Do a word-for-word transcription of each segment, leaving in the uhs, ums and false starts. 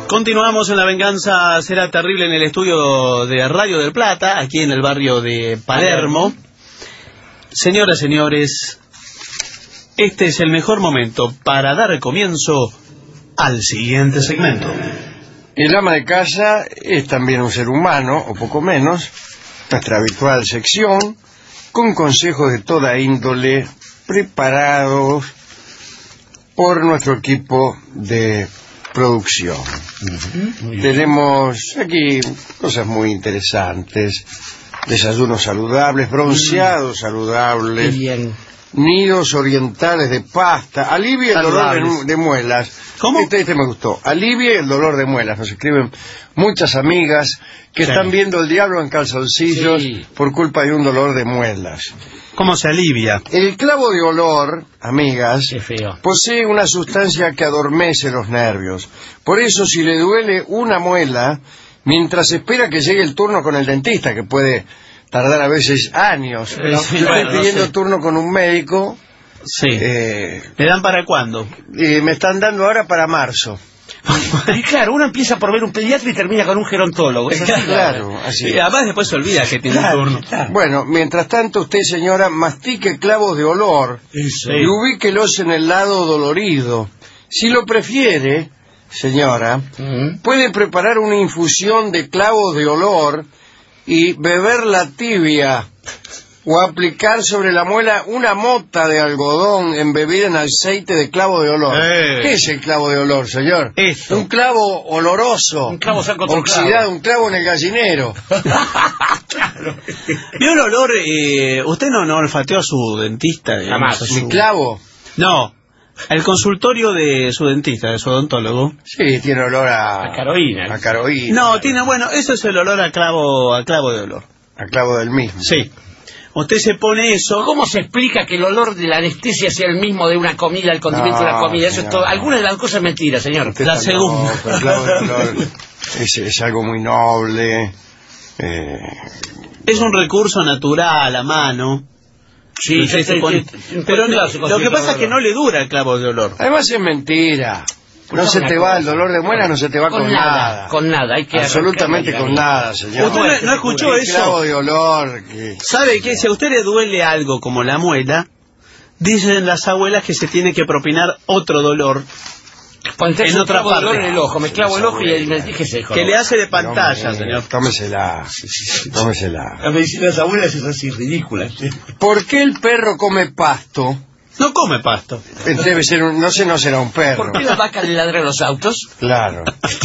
Continuamos en La Venganza Será Terrible en el estudio de Radio del Plata, aquí en el barrio de Palermo. Señoras, señores, este es el mejor momento para dar comienzo al siguiente segmento. El ama de casa es también un ser humano, o poco menos, nuestra habitual sección, con consejos de toda índole, preparados por nuestro equipo de producción. Uh-huh. Tenemos aquí cosas muy interesantes: desayunos saludables, bronceados uh-huh. saludables, bien. Nidos orientales de pasta, alivia el dolor de, de muelas. ¿Cómo? Este, este me gustó. Alivia el dolor de muelas. Nos escriben muchas amigas que sí. están viendo El diablo en calzoncillos sí. por culpa de un dolor de muelas. ¿Cómo se alivia? El clavo de olor, amigas, Qué feo. posee una sustancia que adormece los nervios. Por eso, si le duele una muela, mientras espera que llegue el turno con el dentista, que puede tardar a veces años, pero, sí, bueno, estoy pidiendo no sé. turno con un médico. Sí. Eh, ¿Le dan para cuándo? Y me están dando ahora para marzo. Y claro, uno empieza por ver un pediatra y termina con un gerontólogo. Es así, claro, así. Y además después se olvida que tiene claro, un turno. Claro. Bueno, mientras tanto usted, señora, mastique clavos de olor Eso. y ubíquelos en el lado dolorido. Si lo prefiere, señora, Uh-huh. puede preparar una infusión de clavos de olor y beberla tibia, o aplicar sobre la muela una mota de algodón embebida en aceite de clavo de olor. Eh. ¿Qué es el clavo de olor, señor? Esto. Un clavo oloroso, Un clavo saca otro oxidado, clavo. un clavo en el gallinero. Claro. ¿Vio el olor? Eh, ¿Usted no, no olfateó a su dentista? Digamos, Jamás. a su... ¿Mi clavo? No, el consultorio de su dentista, de su odontólogo. Sí, tiene olor a... A caroína. A caroína. No, tiene, bueno, eso es el olor a clavo, a clavo de olor. A clavo del mismo. Sí. Usted se pone eso. ¿Cómo se explica que el olor de la anestesia sea el mismo de una comida, el condimento No, de una comida? Eso señor. es todo. Alguna de las cosas es mentira, señor. Usted La está segunda. loco, el clavo de olor es, es algo muy noble. Eh, Es un recurso natural, a mano. Sí, Usted sí, se sí, pone- sí, sí, Pero sí, no- sí, lo que sí, pasa es sí, que no le dura el clavo de olor. además es mentira. No se una te va cosa. el dolor de muela, no se te va con, Con nada, con nada, hay que absolutamente arrancarla con de ahí. nada, señor. ¿Usted no- no escuchó El eso? clavo de olor. Que... ¿Sabe qué? Si a usted le duele algo como la muela, dicen las abuelas que se tiene que propinar otro dolor Ponte en un otra clavo de olor parte. en el ojo, me clavo el ojo y me dije seco. que le hace de Hombre, pantalla, señor. Tómesela, tómesela. La medicina de las abuelas es así, ridícula. ¿Por qué el perro come pasto? No come pasto. Debe ser un, no sé, no será un perro. ¿Por qué la vaca le ladra a los autos? Claro.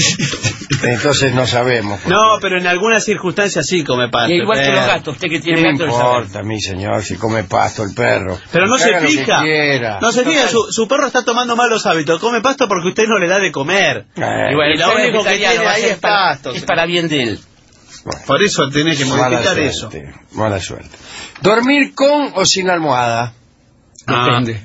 Entonces no sabemos. por No, qué. pero en algunas circunstancias sí come pasto. Y igual el que los perro. gatos, usted que ¿Qué tiene me gato lo sabe. importa a mí, señor, si come pasto el perro? Pero no Que se haga lo que fija. quiera. No se fija, su, su perro está tomando malos hábitos. Come pasto porque usted no le da de comer. Eh, Y bueno, Y lo el único que vegetariano tiene va a ahí ser es para- pasto, Es señor. para bien de él. bueno, Por eso tiene que mala modificar eso. suerte, mala suerte. ¿Dormir con o sin almohada? Ah. Depende.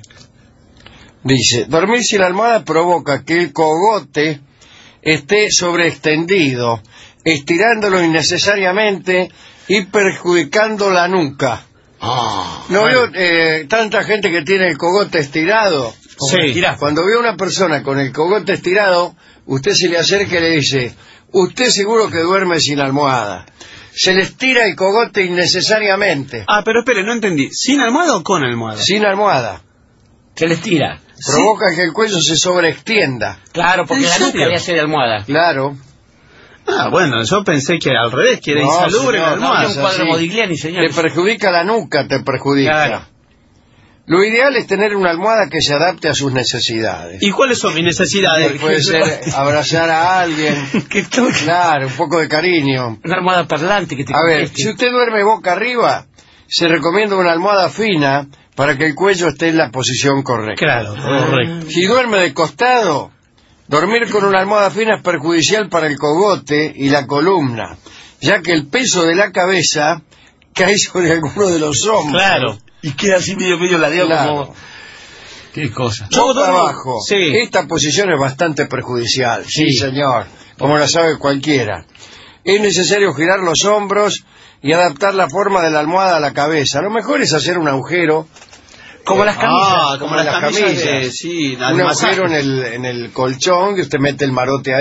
Dice, dormir sin almohada provoca que el cogote esté sobreextendido, estirándolo innecesariamente y perjudicando la nuca. Ah, ¿No bueno. veo eh, tanta gente que tiene el cogote estirado? Sí. Tirá. Cuando ve a una persona con el cogote estirado, usted se le acerca y le dice, usted seguro que duerme sin almohada. Se le estira el cogote innecesariamente. Ah, pero espere, no entendí. ¿Sin almohada o con almohada? Sin almohada. Se les tira. Provoca que el cuello se sobreextienda. Claro, porque ¿En la nuca serio? le hace de almohada. Claro. Ah, bueno, yo pensé que al revés, que era No, insalubre señor, la no, No, almohada. había un cuadro así. Modigliani, señor. Te perjudica la nuca, te perjudica. Claro. Lo ideal es tener una almohada que se adapte a sus necesidades. ¿Y cuáles son mis necesidades? Puede ser abrazar a alguien. Que tú- Claro, un poco de cariño. Una almohada parlante que te A ver, conteste. si usted duerme boca arriba, se recomienda una almohada fina para que el cuello esté en la posición correcta. Claro, correcto. Si duerme de costado, dormir con una almohada fina es perjudicial para el cogote y la columna, ya que el peso de la cabeza cae sobre alguno de los hombros. Claro. Y queda así medio medio ladeado Claro. como... Qué cosa. Boca duermo- abajo. Sí. Esta posición es bastante perjudicial. Sí, Sí. señor. Como la sabe cualquiera. Es necesario girar los hombros y adaptar la forma de la almohada a la cabeza. Lo mejor es hacer un agujero. Como las camisas. Ah, como, como las las camisas, camisas. de- sí, un al masaje. agujero en el, en el colchón, que usted mete el marote ahí.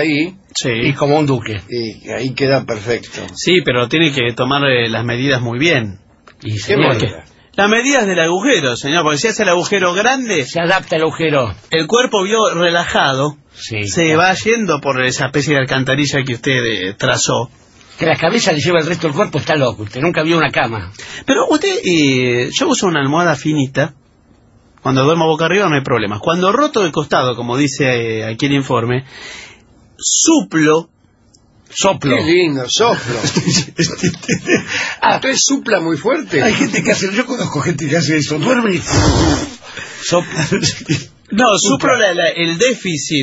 Sí. Y como un duque. Y ahí queda perfecto. Sí, pero tiene que tomar eh, las medidas muy bien. Y ¿Qué señor, medida? Las medidas del agujero, señor, porque si hace el agujero grande, se adapta el agujero. el cuerpo vio relajado, Sí. se va yendo por esa especie de alcantarilla que usted eh, trazó. Que la cabeza le lleva el resto del cuerpo, está loco. Usted nunca vio una cama. Pero usted, eh, yo uso una almohada finita. Cuando duermo boca arriba no hay problema. Cuando roto de costado, como dice eh, aquí el informe, suplo. Soplo. Qué lindo, soplo. Ah, ¿Usted supla muy fuerte? hay gente que hace, yo conozco gente que hace eso, duerme y sopla. No, suplo la- la- el déficit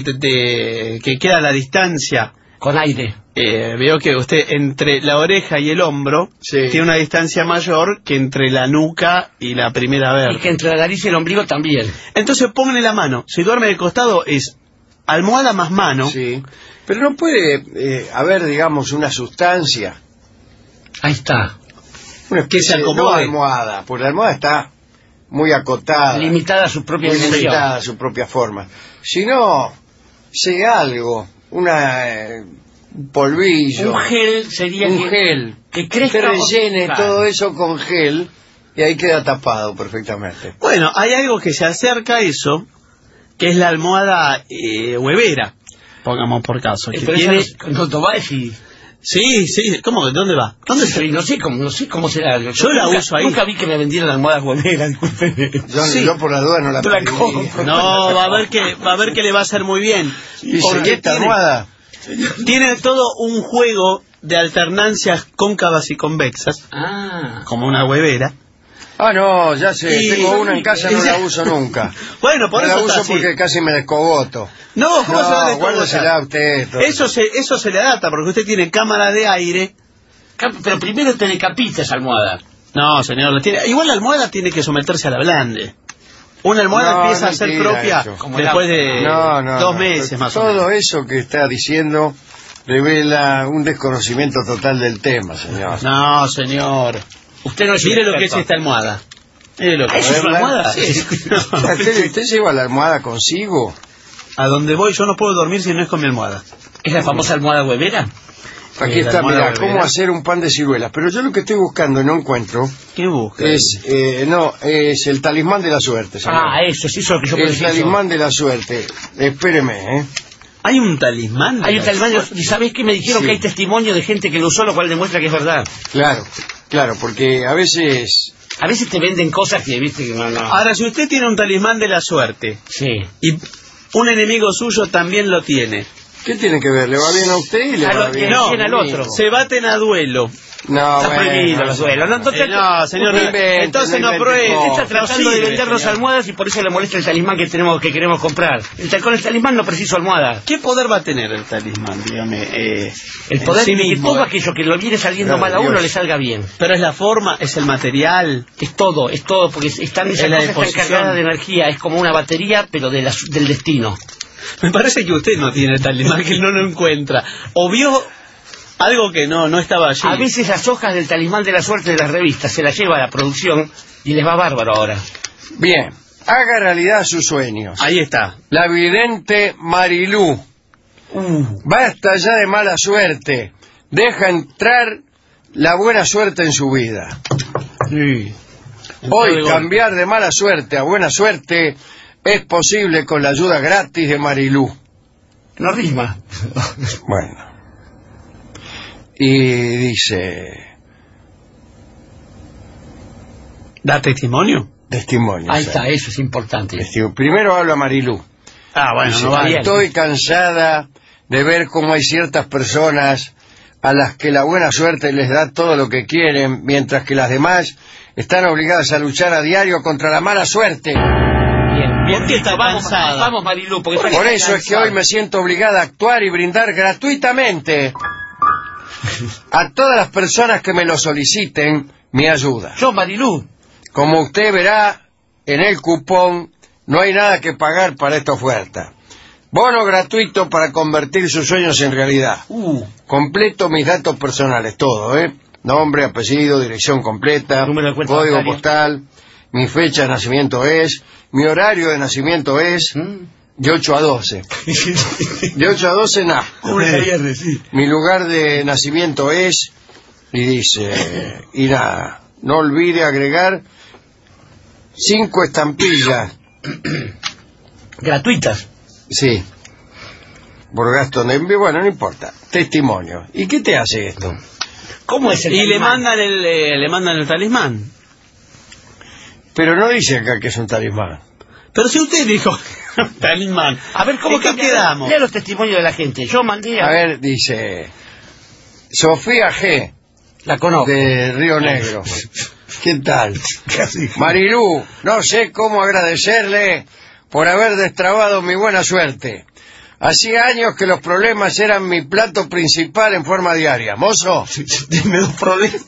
de que queda a la distancia. Con aire. Eh, veo que usted entre la oreja y el hombro Sí. tiene una distancia mayor que entre la nuca y la primera Y vértebra. que entre la nariz y el ombligo también. Entonces póngale la mano. Si duerme de costado es almohada más mano. Sí. Pero no puede eh, haber, digamos, una sustancia, Ahí está. una Que se especie de- no acomode. almohada, porque la almohada está muy acotada, Limitada a su propia muy dimensión. limitada a su propia forma. Si no, sea algo, una eh, un polvillo, Un gel sería un que, gel, que crezca. usted rellene Claro. todo eso con gel y ahí queda tapado perfectamente. Bueno, hay algo que se acerca a eso, que es la almohada eh, huevera, pongamos por caso. Eh, Que pero tiene... esa no, no va a decir. Sí, sí, ¿cómo? ¿Dónde va? ¿Dónde se... Sí, no sé cómo, no sé cómo será. Yo, Yo la nunca, uso ahí. Nunca vi que me vendieran almohadas hueveras, disculpe. Yo, Sí. yo por la duda no la No la pediría. compro. No, va a ver que va a ver que le va a hacer muy bien. Y Porque si esta tiene- almohada, Tiene todo un juego de alternancias cóncavas y convexas, Ah. como una huevera. ah no, ya sé, Y- tengo una en casa, no y- la uso nunca. Bueno, por no eso la está uso así. porque casi me descogoto. No, ¿cómo se va a No, descogotar? guárdesela a usted. todo. Eso se, eso se le adapta, porque usted tiene cámara de aire. Cap- Pero primero te decapita esa almohada. No, señor, la tiene... igual la almohada tiene que someterse a la blande. Una almohada No, empieza no a ser mentira propia eso. Como el después agua. de No, no, dos no. meses más o Todo menos. eso que está diciendo revela un desconocimiento total del tema, señor. No, señor. Usted no es Mire lo que es experto. esta almohada. Mire lo que Ah, ¿eso es una almohada? Sí. ¿Usted, usted lleva la almohada consigo? A donde voy yo no puedo dormir si no es con mi almohada. ¿Es la famosa almohada huevera? Aquí Eh, la está, almohada mira, bebera. cómo hacer un pan de ciruelas. Pero yo lo que estoy buscando y no encuentro ¿Qué busca? es, eh, no, es el talismán de la suerte, señor. Ah, eso, sí, eso es lo que yo el preciso. talismán de la suerte. Espéreme, ¿eh? ¿Hay un talismán? Hay un talismán, y ¿sabés qué? Me dijeron Sí. que hay testimonio de gente que lo usó, lo cual demuestra que es verdad. Claro, claro, porque a veces... A veces te venden cosas que, viste, que no, no. Ahora, si usted tiene un talismán de la suerte Sí. y un enemigo suyo también lo tiene, ¿Qué tiene que ver? ¿Le va bien a usted y le A va lo- bien no, a bien al mí? otro. se baten a duelo. No, Está bueno, prohibido los duelos. No, no, Eh, no, señor, no no- invente, entonces no no invente pruebe. cosas. Está No tratando de sirve, vendernos señor. almohadas y por eso le molesta el talismán que tenemos que queremos comprar. El tal- con el talismán no preciso almohada. ¿Qué poder va a tener el talismán? Dígame. Eh, El en poder sí de que mismo, todo eh. aquello que lo viene saliendo Claro, mal a uno Dios. le salga bien. Pero es la forma, es el material. Es todo, es todo, porque están Es esas la cosas están disposición. cargadas de energía, es como una batería, pero de la- del destino. Me parece que usted no tiene talismán, que no lo encuentra. O vio algo que no, no estaba allí. A veces las hojas del talismán de la suerte de las revistas se las lleva a la producción y les va bárbaro ahora. Bien, haga realidad sus sueños. Ahí está. La vidente Marilú. Basta ya de mala suerte. Deja entrar la buena suerte en su vida. Sí. Hoy cambiar de mala suerte a buena suerte es posible con la ayuda gratis de Marilú. No rima. Bueno. Y dice... ¿Da testimonio? Testimonio. Ahí sí. está, eso es importante. Testigo. Primero habla Marilú. Ah, bueno, Dice, no vale. estoy cansada de ver cómo hay ciertas personas a las que la buena suerte les da todo lo que quieren, mientras que las demás están obligadas a luchar a diario contra la mala suerte. Bien, bien. ¿Por qué está vamos, cansada? vamos, Marilu, porque está Por eso es que cansada. hoy me siento obligada a actuar y brindar gratuitamente a todas las personas que me lo soliciten mi ayuda. Yo, Marilu, Como usted verá en el cupón, no hay nada que pagar para esta oferta. Bono gratuito para convertir sus sueños en realidad. uh, Completo mis datos personales, todo, ¿eh? Nombre, apellido, dirección completa, Número de cuenta código bancaria. postal, mi fecha de nacimiento es, mi horario de nacimiento es, ¿Mm? De ocho a doce. De ocho a doce, nada. Sí. Mi lugar de nacimiento es... Y dice... Y nada. No olvide agregar... Cinco estampillas. Gratuitas. Sí. Por gasto de envío. Bueno, no importa. Testimonio. ¿Y qué te hace esto? ¿Cómo es el Y le talismán? mandan el, eh, le mandan el talismán. Pero no dice acá que es un talismán. Pero si usted dijo talismán. A ver, ¿cómo ¿En qué que quedamos? Lea los testimonios de la gente. Yo mandé a... A ver, dice... Sofía G. La conozco. De Río Negro. ¿Qué tal? Marilú, no sé cómo agradecerle por haber destrabado mi buena suerte. Hacía años que los problemas eran mi plato principal en forma diaria. Mozo, Dime dos problemas.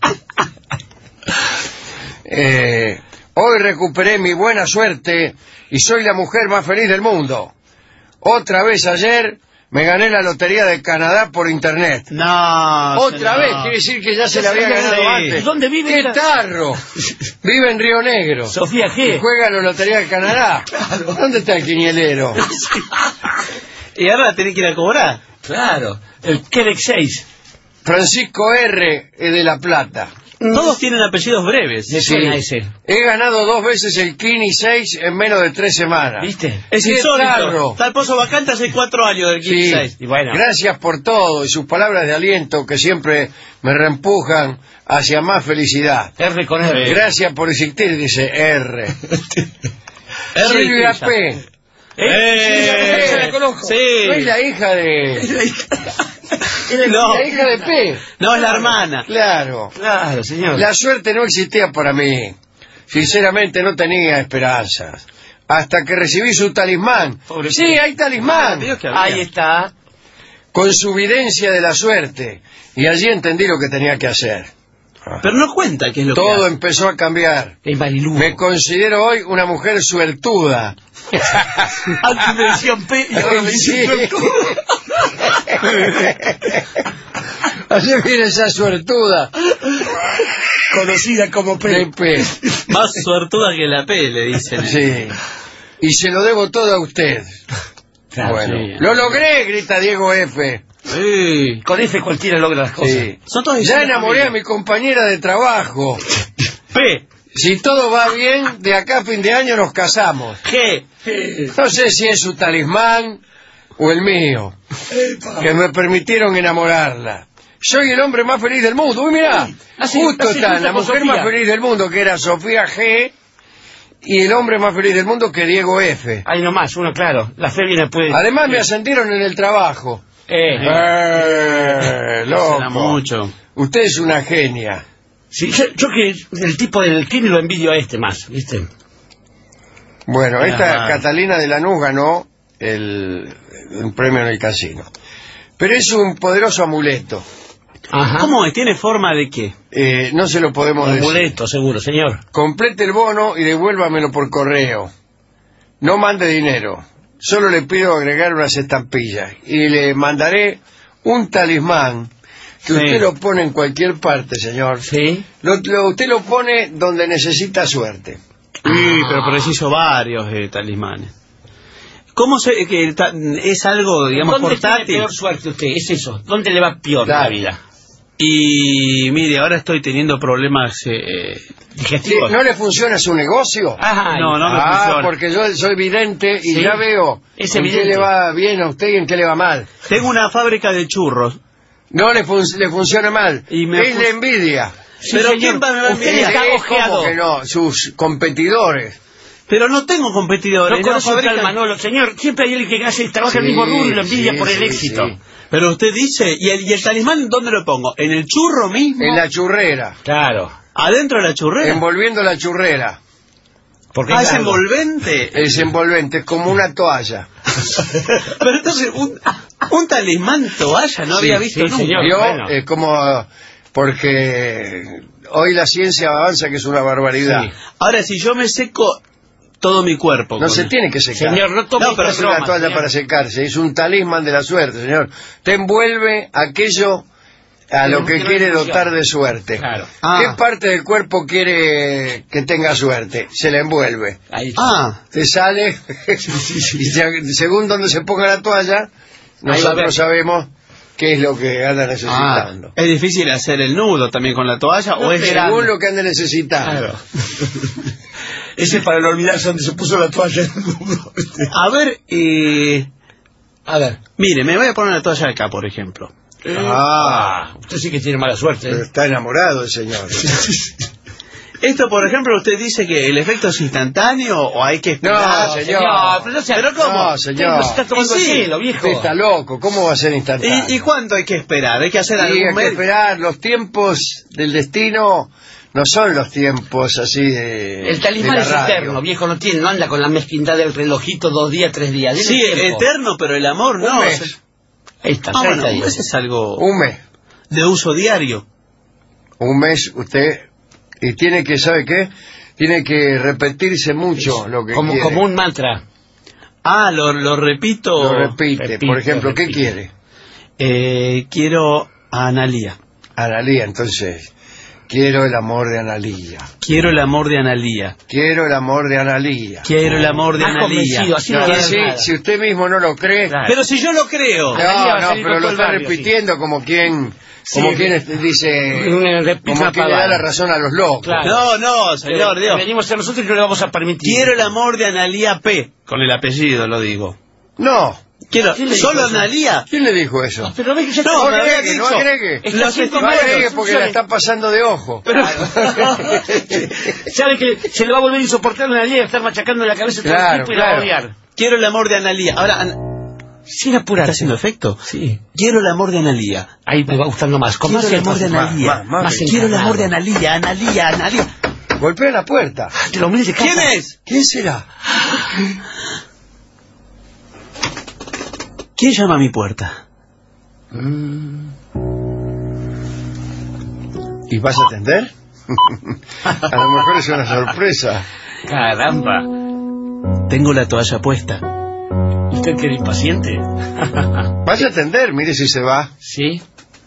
eh, hoy recuperé mi buena suerte y soy la mujer más feliz del mundo. Otra vez ayer me gané la lotería de Canadá por internet. No. Otra señor. vez, quiere decir que ya se la había Sí. ganado antes. ¿Dónde vive ¡Qué esta- tarro! Vive en Río Negro. Sofía Y G. juega en la Lotería de Canadá. ¿Dónde está el quinielero? Y ahora la tenés que ir a cobrar. Claro. El Quebec seis. Francisco R. es de La Plata. Todos tienen apellidos breves. Me suena ese. He ganado dos veces el Kini seis en menos de tres semanas. ¿Viste? Es ¡Qué insólito. tarro! Está el pozo vacante hace cuatro años del Sí. quince. Y bueno. Gracias por todo y sus palabras de aliento que siempre me reempujan hacia más felicidad. R con R. Gracias por existir, dice R. R. Silvia Quilla. P. ¿Eh? Eh, Sí, la conozco. Sí. ¿No es la hija de... No. La hija de P? No, es la hermana. Claro. Claro, señor. La suerte no existía para mí. Sinceramente no tenía esperanzas. Hasta que recibí su talismán. Pobre Sí, P. hay talismán. Dios que había. Ahí está. Con su videncia de la suerte. Y allí entendí lo que tenía que hacer. Pero no cuenta qué es lo que Todo hace. empezó a cambiar. Es Marilú. Me considero hoy una mujer suertuda. Antes me decían P y ahora me dicen Sí. Así viene esa suertuda conocida como P. de P. Más suertuda que la P, le dicen. Sí. Y se lo debo todo a usted. Claro, Bueno, sí. lo logré, grita Diego F. Sí. Con F cualquiera logra las cosas. Sí. Son todos Ya diciendo enamoré a familia. mi compañera de trabajo. P. Si todo va bien, de acá a fin de año nos casamos. G. No sé si es su talismán o el mío, que me permitieron enamorarla. Soy el hombre más feliz del mundo. Uy, mirá, Así- justo así está justo la con mujer Sofía. más feliz del mundo, que era Sofía G, y el hombre más feliz del mundo, que Diego F. Ahí nomás, uno claro. La fe viene después. Además me ascendieron en el trabajo. Eh. Eh, Será loco. mucho. Usted es una genia. Sí, yo, yo que el tipo del Kini lo envidio a este más, ¿viste? Bueno, esta Ah. Catalina de Lanús ganó el, un premio en el casino. Pero es un poderoso amuleto. Ajá. ¿Cómo es? ¿Tiene forma de qué? Eh, no se lo podemos decir. Amuleto, seguro, señor. Complete el bono y devuélvamelo por correo. No mande dinero. Solo le pido agregar unas estampillas. Y le mandaré un talismán que Sí. usted lo pone en cualquier parte, señor. Sí. Lo, lo- usted lo pone donde necesita suerte. Sí, pero preciso varios eh, talismanes. ¿Cómo se, que ta- es algo, digamos, ¿Dónde tiene portátil? peor suerte usted? Es eso. ¿Dónde le va peor Claro. la vida? Y mire, ahora estoy teniendo problemas. Eh, ¿Qué, Digestivos. ¿No le funciona su negocio? Ajá. No, no me ah, funciona. porque yo soy vidente y Sí. ya veo Es en qué evidente. le va bien a usted y en qué le va mal. tengo una fábrica de churros. No le, fun- le funciona mal. Y me es fun- la envidia. Sí, Pero señor. ¿quién va a me va a Usted envidiar? está Eh, ¿cómo ojeado. que no? Sus competidores. Pero no tengo competidores. No no conoce fabrican- tal Manolo. Señor, siempre hay alguien que hace, trabaja en el mismo Sí, rubro y lo envidia sí, por el sí, éxito. sí. Pero usted dice, ¿y el, y el talismán dónde lo pongo? ¿En el churro mismo? En la churrera. Claro. ¿Adentro de la churrera? Envolviendo la churrera. Porque Ah, es es largo. envolvente. Es envolvente, es como una toalla. Pero entonces, un, un talismán toalla no Sí, había visto sí, nunca. señor. Yo, bueno. es como... Porque hoy la ciencia avanza, que es una barbaridad. Sí. Ahora, si yo me seco todo mi cuerpo. No con- se tiene que secar. Señor, no tome No, pero esta es una broma, toalla señor. para secarse. Es un talismán de la suerte, señor. Te envuelve aquello a lo no, que no quiere ilusión. dotar de suerte. Claro. Ah. ¿Qué parte del cuerpo quiere que tenga suerte? Se la envuelve. Ahí está. Ah, Te sale, y se- según donde se ponga la toalla, Ahí va a ver. nosotros sabemos qué es lo que anda ah, necesitando. es difícil hacer el nudo también con la toalla o es Según grande. lo que ande necesitando. Claro. Ese es para no olvidarse donde se puso la toalla. A ver, eh, A ver. mire, me voy a poner la toalla acá, por ejemplo. Ah, Ah, usted sí que tiene mala suerte. pero ¿eh? está enamorado el señor. Esto, por ejemplo, usted dice que el efecto es instantáneo o hay que esperar. No, señor. pero, no sea- ¿Pero cómo? No, Usted señor. nos está tomando Y el sí, cielo, viejo. Usted está loco, ¿cómo va a ser instantáneo? ¿Y, ¿Y cuánto hay que esperar? ¿Hay que hacer Y algún hay que médico? esperar, los tiempos del destino no son los tiempos así de El talismán de la es radio. eterno, viejo, no tiene, no anda con la mezquindad del relojito dos días, tres días. Dele Sí, tiempo. eterno, pero el amor Un no. mes. Se- Ahí está, Ah, treinta bueno, días. ese es algo Un mes. de uso diario. Un mes usted, y tiene que, ¿sabe qué? Tiene que repetirse mucho lo que como, quiere. como un mantra. Ah, lo, lo repito. Lo repite. repite, Por ejemplo, ¿qué repite. quiere? Eh, quiero a Analía. Analía, entonces, quiero el amor de Analía. Quiero el amor de Analía. Quiero el amor de Analía. Quiero el amor de Más Analía. convencido, así no No, va a dar si, nada. si usted mismo no lo cree, Claro. Pero si yo lo creo. Analía va no, a no, salir pero con lo todo el está barrio, repitiendo como quien, como Sí. quien este, dice, Una repisa como quien le da pavada. la razón a los locos. Claro. No, no, señor, Eh, Dios. venimos a nosotros y no le vamos a permitir. Quiero el amor de Analía P. Con el apellido lo digo. No, Quiero ¿Quién le dijo solo eso? Analía. ¿quién le dijo eso? Pero ve que ya No, No me había agregue, no dicho. agregue. Es que Los así No como agregue las porque la instrucciones. está pasando de ojo. Sabe que se le va a volver insoportable una ley a estar machacando en la cabeza todo Claro, el tiempo y la va a claro. odiar. Quiero el amor de Analía. Ahora, An- Sin ¿está apurarse. haciendo efecto? Sí. Quiero el amor de Analía. Ahí me va gustando más. Con Quiero más el amor de énfasis. Analía. Más, más, más Quiero el encarnado. amor de Analía, Analía, Analía. Golpea la puerta. Te lo mires de casa. ¿Quién es? ¿Quién será? ¿Quién llama a mi puerta? ¿Y vas a atender? A lo mejor es una sorpresa. Caramba. Tengo la toalla puesta. ¿Usted que era impaciente? Vaya a atender, mire si se va. Sí.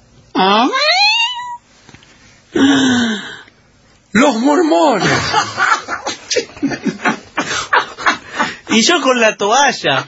¡Los mormones! Y yo con la toalla.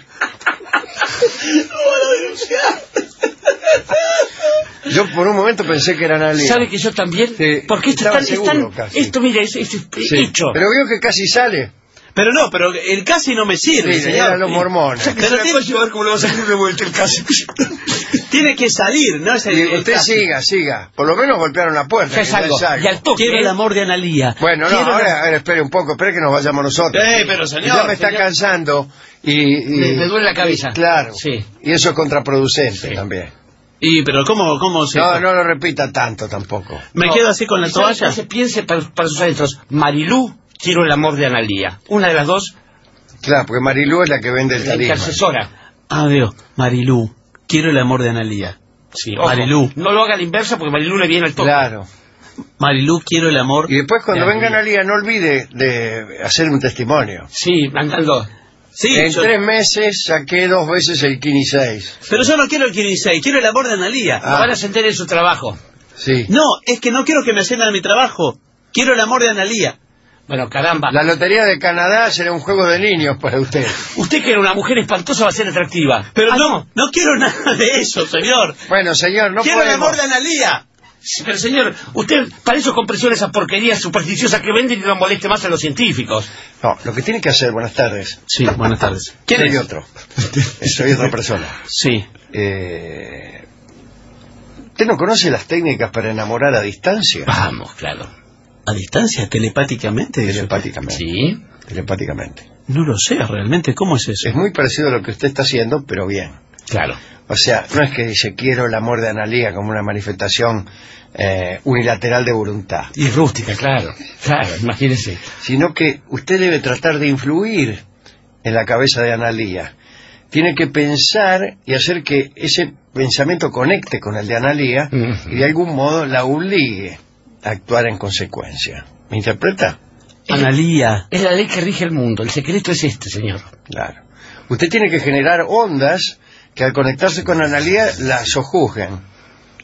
Yo por un momento pensé que eran aliens. ¿Sabe que yo también? Sí, Porque esto, estaba es tan- es seguro tan- casi. esto, mira, es, es- es Sí, hecho. pero veo que casi sale. Pero no, pero el casi no me sirve, Sí, señor. eran los mormones. Pero tiene, llevar como le va a salir de vuelta el caso. tiene que salir, ¿no? Es el, Y el usted casi. siga, siga. Por lo menos golpearon la puerta. Ya es que algo. es algo. Y al toque. Quiero el ¿eh? amor de Analía. Bueno, no, Quiero ahora, la- ahora espere un poco, espere que nos vayamos nosotros. Eh, pero señor, Ya me está señor. cansando y... y- Me- me duele la cabeza. y- claro. Sí. Y eso es contraproducente Sí. también. Y, pero ¿cómo, cómo se...? No, no lo repita tanto tampoco. Me No. quedo así con la ¿Y sabe toalla. qué se piense para, para sus adentros? Marilú, quiero el amor de Analía. Una de las dos, Claro, porque Marilú es la que vende el la talismán. intercesora. Adiós, Marilú. Quiero el amor de Analía. Sí, ojo, Marilú. no lo haga a la inversa porque Marilú le viene al toque. Claro. Marilú, quiero el amor. Y después cuando de venga Analía. Analía, no olvide de hacer un testimonio. Sí, andando. Sí, en yo- tres meses saqué dos veces el quince seis. pero yo no quiero el quince seis, quiero el amor de Analía. Ah. Lo van a sentir en su trabajo. Sí. No, es que no quiero que me asciendan mi trabajo. Quiero el amor de Analía. Bueno, caramba. La lotería de Canadá será un juego de niños para usted. Usted que era una mujer espantosa va a ser atractiva. Pero Ah, no, no quiero nada de eso, señor. Bueno, señor, no quiero el podemos. amor de Analía. Sí, pero señor, usted para eso compresiona esa porquería supersticiosa que venden y no moleste más a los científicos. No, lo que tiene que hacer, buenas tardes. Sí, buenas tardes. ¿Quién soy otro? Soy otra persona. Sí. Eh, ¿Usted no conoce las técnicas para enamorar a distancia? Vamos, claro. ¿A distancia, telepáticamente? Telepáticamente. Sí. Telepáticamente. No lo sé, realmente, ¿cómo es eso? Es muy parecido a lo que usted está haciendo, pero bien. Claro. O sea, no es que dice quiero el amor de Analía como una manifestación eh, unilateral de voluntad, Y rústica, claro. Claro, imagínese. sino que usted debe tratar de influir en la cabeza de Analía. Tiene que pensar y hacer que ese pensamiento conecte con el de Analía Ujú. y de algún modo la obligue a actuar en consecuencia. ¿Me interpreta? Analía. Es la ley que rige el mundo. El secreto es este, señor. Claro. Usted tiene que generar ondas que al conectarse con Analía la sojuzguen.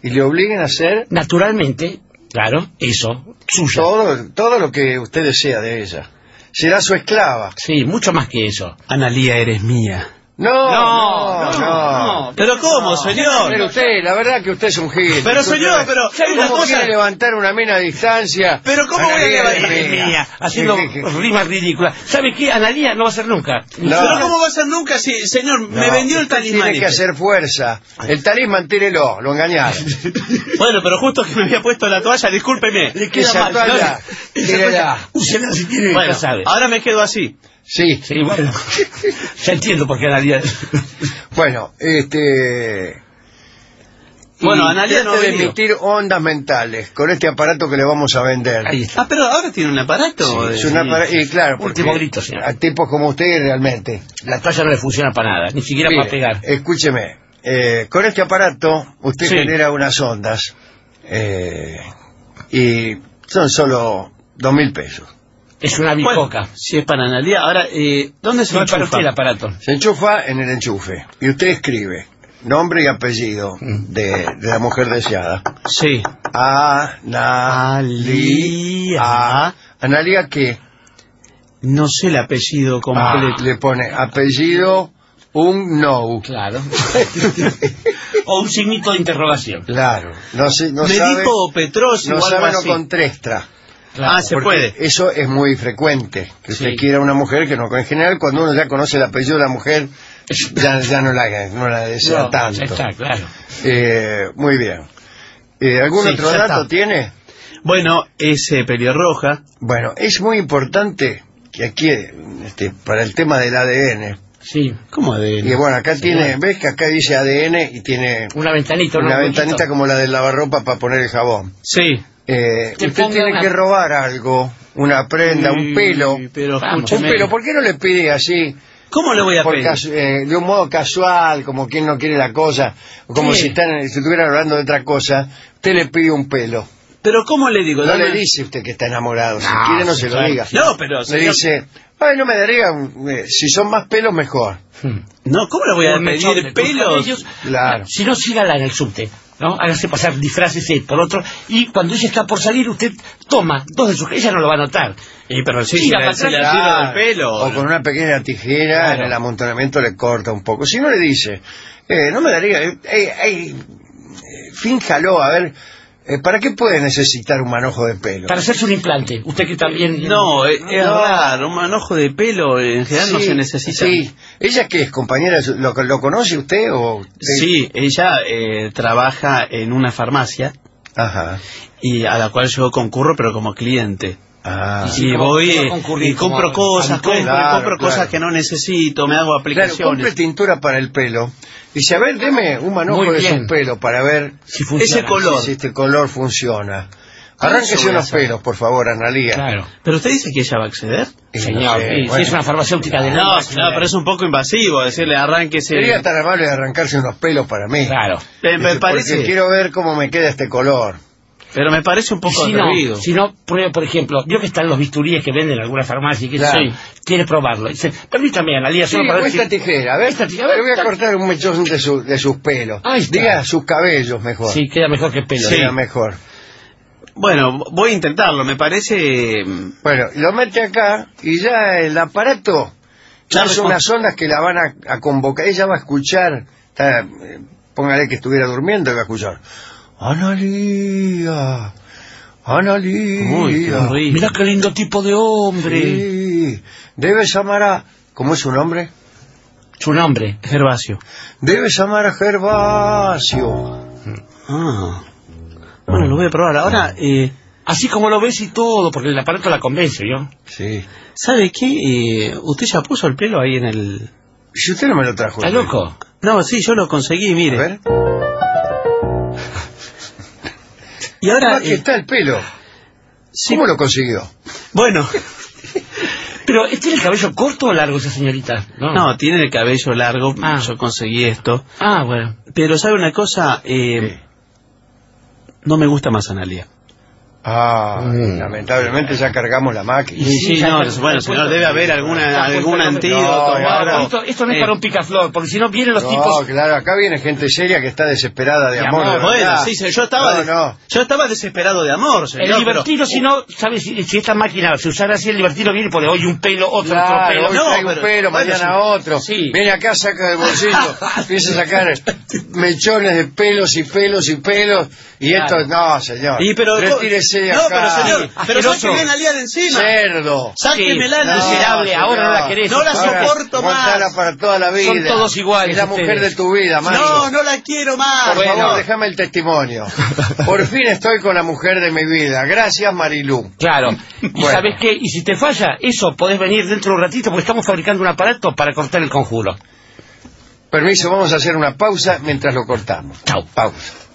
y le obliguen a hacer Naturalmente, claro, eso, suya. todo, todo lo que usted desea de ella. Será su esclava. Sí, mucho más que eso. Analía, eres mía. No, No, no, no, no. ¿Pero cómo, Pero señor? usted, la verdad que usted es un gil. Pero, señor, pero... una ¿Cómo cosa... quiere levantar una mina a distancia? Pero ¿cómo voy a Analía, levantar? eres Es mía, haciendo Sí, sí, sí. rimas ridículas. ¿Sabe qué? Analía no va a ser nunca. No. ¿Pero cómo va a ser nunca si, señor, me No, vendió el usted talismán? Tiene que este? hacer fuerza. El talismán, tírelo, lo engañaron. Bueno, pero justo que me había puesto la toalla, discúlpeme. Le queda Esa mal, toalla, ¿no? tírela. Úsela si tiene, Bueno, ya sabe. ahora me quedo así. Sí. Sí, bueno. Ya entiendo por qué Analía... Bueno, este... Bueno, y Analía no ha trate de venido. emitir ondas mentales con este aparato que le vamos a vender. Ahí está. Ah, pero ahora tiene un aparato. Sí, de- es una apara- y claro, porque Último grito, señor. a tipos como usted realmente. La toalla no le funciona para nada, ni siquiera Mire, para pegar. Escúcheme, eh, con este aparato usted Sí. genera unas ondas eh, y son solo dos mil pesos. Es una Bueno, bicoca. si es para Analía. Ahora, eh, ¿dónde se No es para enchufa? usted el aparato. Se enchufa en el enchufe y usted escribe nombre y apellido de, de la mujer deseada. Sí. Analía. Analía. ¿Analía qué? No sé el apellido Ah, completo. le pone apellido un no. Claro. O un signito de interrogación. Claro. No, sé, no me sabe, dijo Petrosio no o algo sabe no así. contrestra. Ah, se Porque puede. Eso es muy frecuente. Que usted Sí. quiera una mujer que no. En general, cuando uno ya conoce el apellido de la mujer, ya, ya no, la, no la desea No, tanto. ya está, claro. Eh, muy bien. Eh, ¿Algún Sí, otro ya dato está. tiene? Bueno, es eh, pelirroja. Bueno, es muy importante que aquí, este, para el tema del A D N, Sí. ¿Cómo de...? y bueno, acá Sí, tiene, bueno. ves que acá dice A D N y tiene Una ventanita, una un ventanita huequito. como la del lavarropa para poner el jabón. Sí. Eh, Que usted ponga tiene una- que robar algo, una prenda, un pelo. Sí, pero Vamos. Un escúcheme. pelo, ¿por qué no le pide así? ¿Cómo le voy a Por pedir? casu- eh, de un modo casual, como quien no quiere la cosa, o como Sí. si, están, si estuvieran hablando de otra cosa, usted le pide un pelo. Pero ¿cómo le digo? No Dame- le dice usted que está enamorado, si No, quiere no sí, se lo claro. diga. No, pero... Le señor- dice, ay, no me daría, un- eh, si son más pelos mejor. Hmm. No, ¿cómo le voy a Un mechón pedir de tus pelos? cabellos. Claro. Si no, sígala en el subte, ¿no? Hágase pasar, disfrácese por otro. Y cuando ella está por salir, usted toma dos de sus... Ella no lo va a notar. Y pero sí, Sí, si la le, si le patrona- tiro del pelo. O con una pequeña tijera Claro. en el amontonamiento le corta un poco. Si no le dice, eh, no me daría, eh, eh, eh, fínjalo, a ver, eh, ¿para qué puede necesitar un manojo de pelo? Para hacerse un implante. Usted que también... No, es, es No. raro, un manojo de pelo en general no Sí, se necesita. Sí. ¿Ella qué es, compañera? ¿Lo, lo conoce usted o...? usted? Sí, ella eh, trabaja en una farmacia Ajá. y a la cual yo concurro pero como cliente. Ah. Sí, Y como- voy como eh, concurrir y compro como cosas, habitual. compro, Claro, compro claro. cosas que no necesito, me hago Claro, aplicaciones. compre tintura para el pelo. Dice, a ver, deme un manojo Muy de bien. su pelo para ver Si funciona. Ese color. si este color funciona. Eso Arránquese voy a unos hacer. pelos, por favor, Analía. Claro. Pero usted dice que ella va a acceder. Y no Señor, sé, sí, si bueno. es una farmacéutica de No, lengua, no, pero es un poco invasivo decirle arránquese. Sería tan amable de arrancarse unos pelos para mí. Claro. Me, me Dice, parece, Porque quiero ver cómo me queda este color. pero me parece un Y poco si no, atrevido. si no, pruebe, por ejemplo, vio que están los bisturíes que venden en alguna farmacia y que Claro. sí, quiere probarlo. Dice, permítame, Analía, Sí, solo para o ver si... esta tijera. A ver, Esta tijera, a ver, le voy a ta- cortar un mechón de, su- de sus pelos. Ahí está. Diga sus cabellos mejor. Sí, queda mejor que pelo. Queda Sí. mejor. Bueno, voy a intentarlo, me parece... mm, Bueno, lo mete acá y ya el aparato ya Claro, son con- unas ondas que la van a, a convocar. Ella va a escuchar, está, eh, póngale que estuviera durmiendo y va a escuchar. Analía, Analía. Uy, qué horrible. Mira qué lindo tipo de hombre. Sí, debes amar a... ¿Cómo es su nombre? Su nombre. Gervasio. Debes amar a Gervasio. Ah. Bueno, lo voy a probar. Ahora, eh, Así como lo ves y todo, porque el aparato la convence, ¿yo? Sí. ¿sabe qué? Eh, ¿Usted ya puso el pelo ahí en el...? Si usted no me lo trajo. ¿Está loco? No, sí, yo lo conseguí, A mire. ver. Y ahora... Aquí eh, está el pelo. sí, ¿Cómo lo consiguió? bueno, Pero, ¿tiene el cabello corto o largo esa señorita? No. no, tiene el cabello largo, Ah. yo conseguí esto. Ah, bueno. Pero ¿sabe una cosa? Eh, no me gusta más Analia. Ah, mm. lamentablemente ya cargamos la máquina. Sí, sí, no, bueno, señor, debe haber alguna, algún antídoto. No, no, esto, esto no es eh, para un picaflor, porque si no vienen los no, tipos... No, claro, acá viene gente seria que está desesperada de, de amor. amor. Bueno, sí, yo estaba, no, no. yo estaba desesperado de amor, señor. El libertino, pero... si no, ¿sabes? Si, si esta máquina se usara así, el libertino viene y pone hoy un pelo, otro, claro, otro pelo. Hoy no, traigo pero, un pelo, bueno, mañana sí. otro. Sí. Viene acá, saca del bolsillo, empieza a sacar mechones de pelos y pelos y pelos. Y claro. esto, no, señor. Y pero, retírese no, acá. pero señor, pero sáqueme la liada de encima. Cerdo. Sáquemela sí, miserable, no, ahora no la querés. No la ahora, soporto más. Para toda la vida. Son todos iguales. Es la ustedes. mujer de tu vida, Mario. No, no la quiero más. Por bueno. favor, déjame el testimonio. Por fin estoy con la mujer de mi vida. Gracias, Marilú. Claro. ¿Y bueno. sabes qué? Y si te falla, eso podés venir dentro de un ratito porque estamos fabricando un aparato para cortar el conjuro. Permiso, vamos a hacer una pausa mientras lo cortamos. Chau. Pausa.